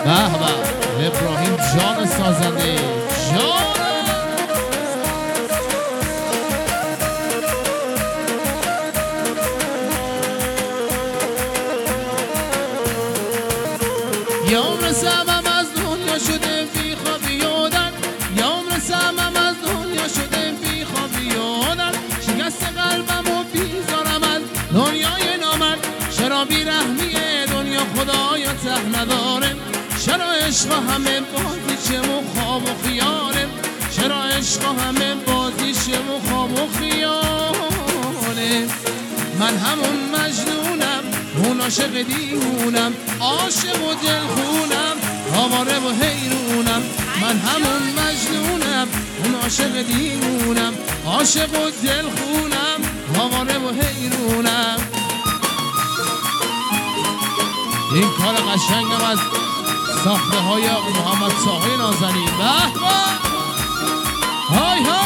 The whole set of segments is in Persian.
به به ابراهیم جان سازنده جان. یه عمر سمم از دنیا شده بی خوابی یادن، یه عمر سمم از دنیا شده بی خوابی یادن، شکست قلبم و بیزارم از دنیای نامرد، چرا بیرحمی دنیا خدایا ته نداره، چرا عشق همه بازیشه و خواب و خیاله، چرا عشق همه بازیشه و خواب و خیاله. من همون مجنونم، اون عاشق دیوونم، عاشق و دلخونم، آواره و حیرونم. من همون مجنونم، اون عاشق دیوونم، عاشق و دلخونم، آواره و حیرونم. این کار قشنگم از ساخته های محمد طاهر نازنین. به به های های.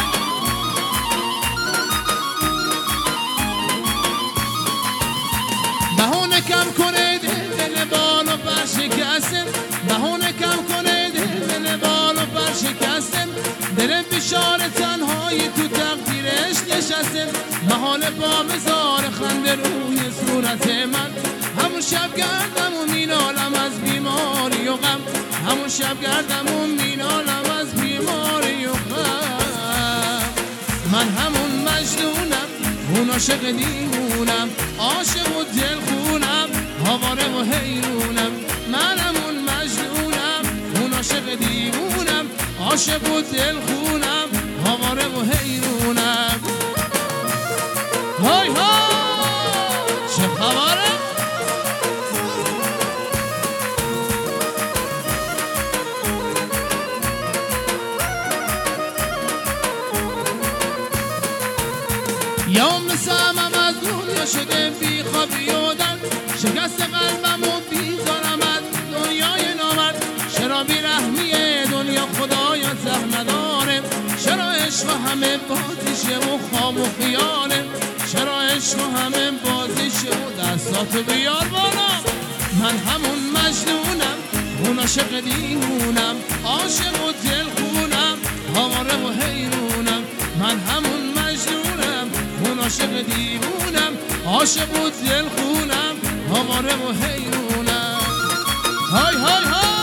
بهونه کم کنه دل بال و پر شکستم، بهونه کم کنه دل بال و پر شکستم، دل بیشار تنهایی تو تقدیرش نشستم، محال پا بذار خنده روی صورت من، همون شب گردم و مینالم از بیماری و غم، همون شب گردم و مینالم از بیماری و غم. من همون مجنونم، اون عاشق دیوونم، عاشق و دلخونم، آواره و حیرونم. من همون مجنونم، اون عاشق دیوونم، عاشق و دلخونم، آواره و حیرونم. های های چه خبره؟ یه عمر سمم از دنیا شده بی خوابی یادن، شکست قلبم و بیزارم از دنیای نامرد، چرا بیرحمی دنیا خدایا ته نداره، چرا عشق همه بازیشه و خواب و خیاله، چرا عشق همه بازیشه و دستاتو بیار بالا. من همون مجنونم، اون عاشق دیوونم، عاشق و دلخونم، آواره و حیرونم. من همون مجنونم، اون عاشق دیوونم، عاشق و دلخونم، آواره و حیرونم. های های های.